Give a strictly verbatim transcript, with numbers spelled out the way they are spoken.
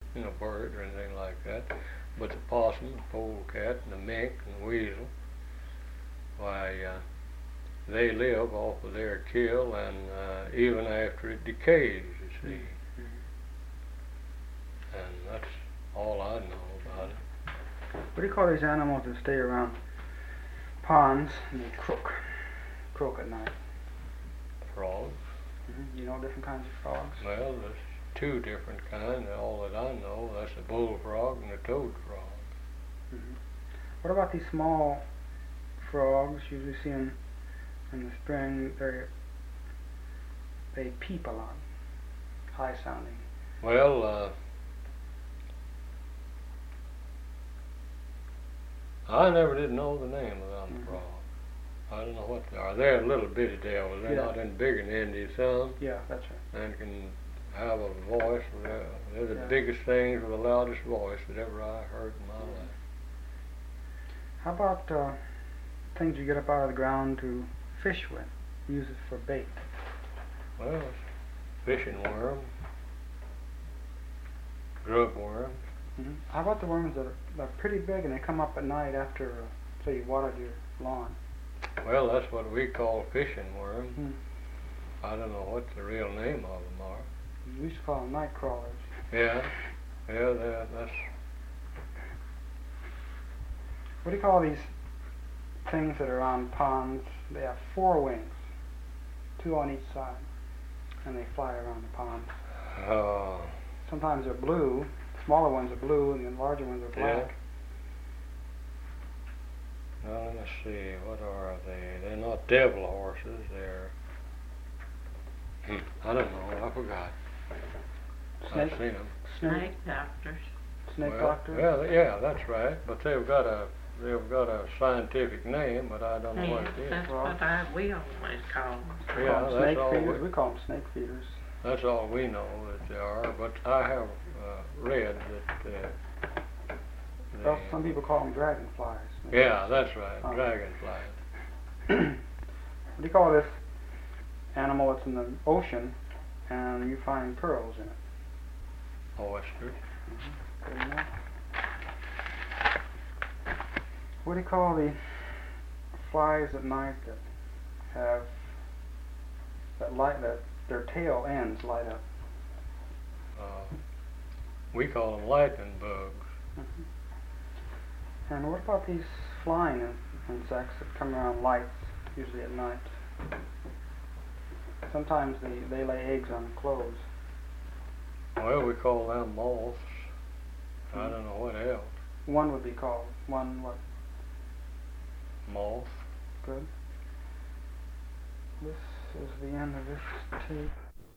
you know, bird or anything like that. But the possum, the polecat, and the mink and the weasel, why, uh, they live off of their kill, and uh, even after it decays, you see. Mm-hmm. And that's all I know about it. What do you call these animals that stay around ponds and they croak, croak at night? Frogs. Mm-hmm. You know different kinds of frogs? Well, there's two different kinds. All that I know, that's the bullfrog and the toad frog. Mm-hmm. What about these small frogs? Usually see them in the spring. They they peep a lot, high sounding. Well, uh, I never did know the name of them Mm-hmm. frogs. I don't know what they are. They're little bitty devils. They're Yeah. not any bigger than Indian sun, Yeah, that's right. and can have a voice. They're, they're the Yeah. biggest things with the loudest voice that ever I heard in my Mm-hmm. life. How about uh, things you get up out of the ground to fish with? Use it for bait. Well, it's fishing worm, grub worm. Mm-hmm. How about the worms that are, that are pretty big and they come up at night after, uh, say, you watered your lawn? Well, that's what we call fishing worm. Mm-hmm. I don't know what the real name of them are. We used to call them night crawlers. Yeah, yeah, they're- that's What do you call these things that are on ponds? They have four wings, two on each side, and they fly around the pond. uh, Sometimes they're blue. Smaller ones are blue, and the larger ones are black. yeah. Now let me see. What are they? They're not devil horses. They're hmm, I don't know. I forgot. Snake, I've seen them. snake, Snake doctors. snake well, doctor. Well, yeah, that's right. But they've got a they've got a scientific name, but I don't know Yeah, what it is. that's what I, we always call them. We Yeah, call them that's snake all feeders. we- We call them snake feeders. That's all we know that they are. But I have uh, read that. Uh, Well, they- some people call them dragonflies. Yeah, that's right. Oh. Dragonflies. What do you call this animal that's in the ocean and you find pearls in it? Oysters. Good enough. What do you call the flies at night that have that light that their tail ends light up? Uh, we call them lightning bugs. Mm-hmm. And what about these flying in- insects that come around lights, usually at night? Sometimes they, they lay eggs on clothes. Well, we call them moths. I don't know what else. One would be called, one what? Moth. Good. This is the end of this tape.